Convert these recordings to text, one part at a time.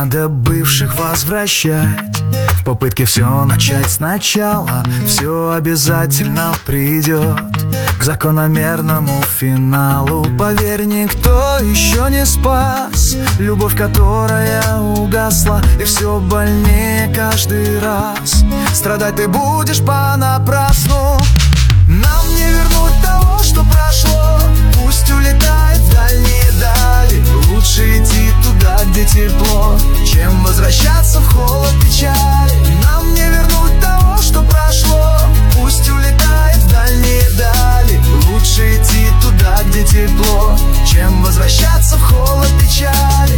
надо бывших возвращать. В попытке все начать сначала, все обязательно придет к закономерному финалу. Поверь, никто еще не спас любовь, которая угасла, и все больнее каждый раз. Страдать ты будешь понапрасну. Нам не вернуть того, что прошло. Пусть улетает в дальние дали. Лучше идти туда, где тепло, чем возвращаться в холод печали. Нам не вернуть того, что прошло. Пусть улетает в дальние дали. Лучше идти туда, где тепло, чем возвращаться в холод печали.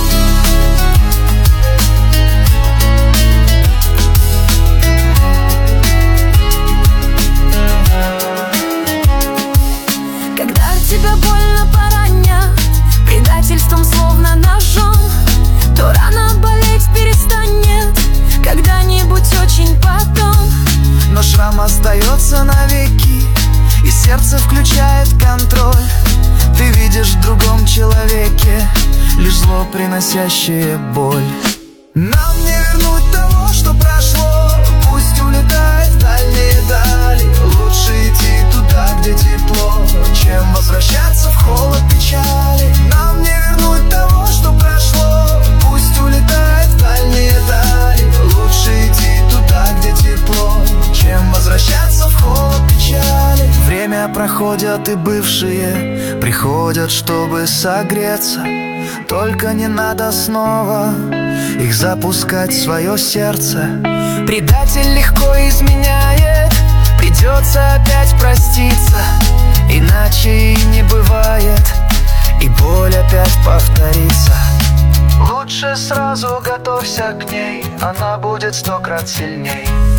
Тебя больно поранят предательством, словно ножом, то рано болеть перестанет когда-нибудь очень потом. Но шрам остается навеки, и сердце включает контроль. Ты видишь в другом человеке лишь зло, приносящее боль. Нам не вернуть того, что прошло. Пусть улетает в дальние дали. Лучше идти туда, где тепло, чем возвращаться в холод печали. Нам не вернуть того, что прошло. Пусть улетает в дальние дали. Лучше идти туда, где тепло, чем возвращаться в холод печали. Время проходят, и бывшие приходят, чтобы согреться. Только не надо снова их запускать в свое сердце. Предатель легко изменяет, придется опять проститься, иначе и не бывает, и боль опять повторится. Лучше сразу готовься к ней, она будет 100 крат сильней.